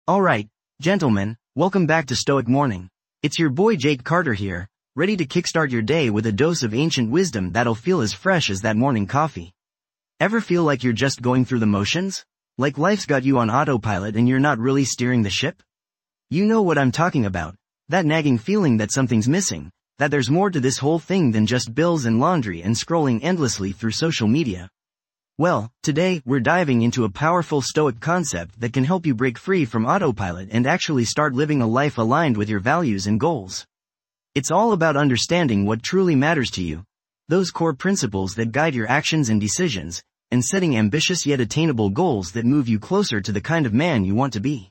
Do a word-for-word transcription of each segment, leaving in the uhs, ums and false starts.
Alright, gentlemen, welcome back to Stoic Morning. It's your boy Jake Carter here, ready to kickstart your day with a dose of ancient wisdom that'll feel as fresh as that morning coffee. Ever feel like you're just going through the motions? Like life's got you on autopilot and you're not really steering the ship? You know what I'm talking about. That nagging feeling that something's missing, that there's more to this whole thing than just bills and laundry and scrolling endlessly through social media. Well, today, we're diving into a powerful Stoic concept that can help you break free from autopilot and actually start living a life aligned with your values and goals. It's all about understanding what truly matters to you, those core principles that guide your actions and decisions, and setting ambitious yet attainable goals that move you closer to the kind of man you want to be.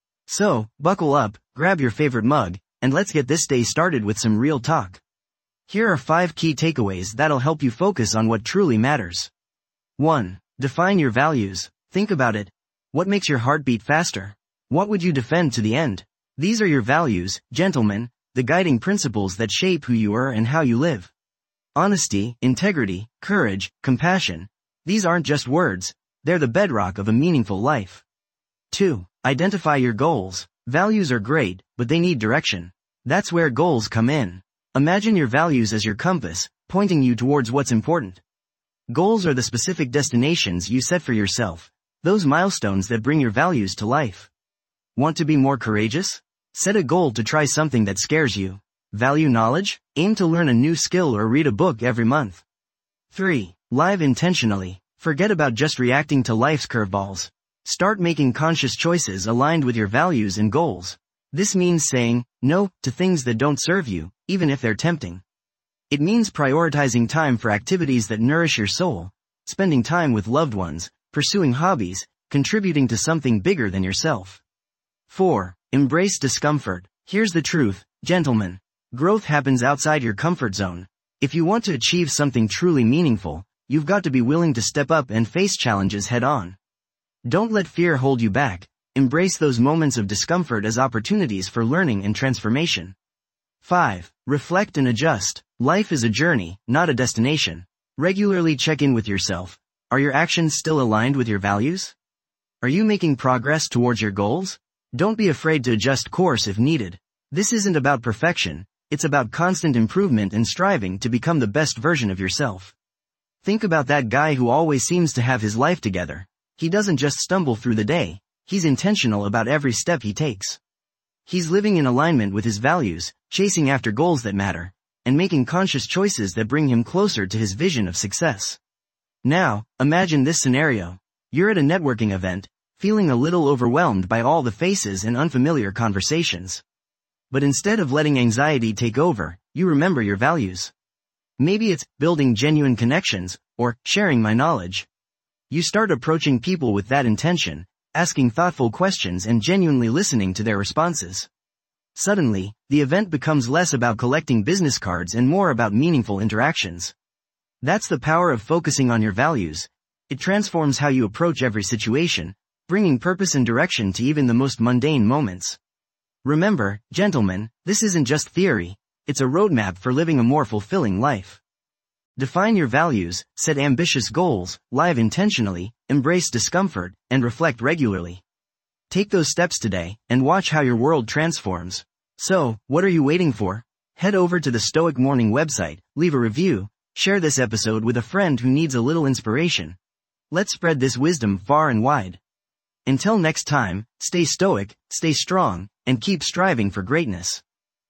So, buckle up, grab your favorite mug, and let's get this day started with some real talk. Here are five key takeaways that'll help you focus on what truly matters. one. Define your values. Think about it. What makes your heart beat faster? What would you defend to the end? These are your values, gentlemen, the guiding principles that shape who you are and how you live. Honesty, integrity, courage, compassion. These aren't just words, they're the bedrock of a meaningful life. two. Identify your goals. Values are great, but they need direction. That's where goals come in. Imagine your values as your compass, pointing you towards what's important. Goals are the specific destinations you set for yourself, those milestones that bring your values to life. Want to be more courageous? Set a goal to try something that scares you. Value knowledge? Aim to learn a new skill or read a book every month. three. Live intentionally. Forget about just reacting to life's curveballs. Start making conscious choices aligned with your values and goals. This means saying no to things that don't serve you, even if they're tempting. It means prioritizing time for activities that nourish your soul, spending time with loved ones, pursuing hobbies, contributing to something bigger than yourself. four. Embrace discomfort. Here's the truth, gentlemen. Growth happens outside your comfort zone. If you want to achieve something truly meaningful, you've got to be willing to step up and face challenges head on. Don't let fear hold you back. Embrace those moments of discomfort as opportunities for learning and transformation. five. Reflect and adjust. Life is a journey, not a destination. Regularly check in with yourself. Are your actions still aligned with your values? Are you making progress towards your goals? Don't be afraid to adjust course if needed. This isn't about perfection, it's about constant improvement and striving to become the best version of yourself. Think about that guy who always seems to have his life together. He doesn't just stumble through the day, he's intentional about every step he takes. He's living in alignment with his values, chasing after goals that matter, and making conscious choices that bring him closer to his vision of success. Now, imagine this scenario. You're at a networking event, feeling a little overwhelmed by all the faces and unfamiliar conversations. But instead of letting anxiety take over, you remember your values. Maybe it's building genuine connections, or sharing my knowledge. You start approaching people with that intention, asking thoughtful questions and genuinely listening to their responses. Suddenly, the event becomes less about collecting business cards and more about meaningful interactions. That's the power of focusing on your values. It transforms how you approach every situation, bringing purpose and direction to even the most mundane moments. Remember, gentlemen, this isn't just theory, it's a roadmap for living a more fulfilling life. Define your values, set ambitious goals, live intentionally, embrace discomfort, and reflect regularly. Take those steps today, and watch how your world transforms. So, what are you waiting for? Head over to the Stoic Morning website, leave a review, share this episode with a friend who needs a little inspiration. Let's spread this wisdom far and wide. Until next time, stay stoic, stay strong, and keep striving for greatness.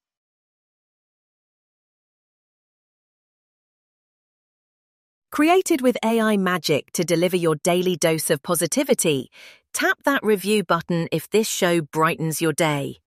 Created with A I magic to deliver your daily dose of positivity, tap that review button if this show brightens your day.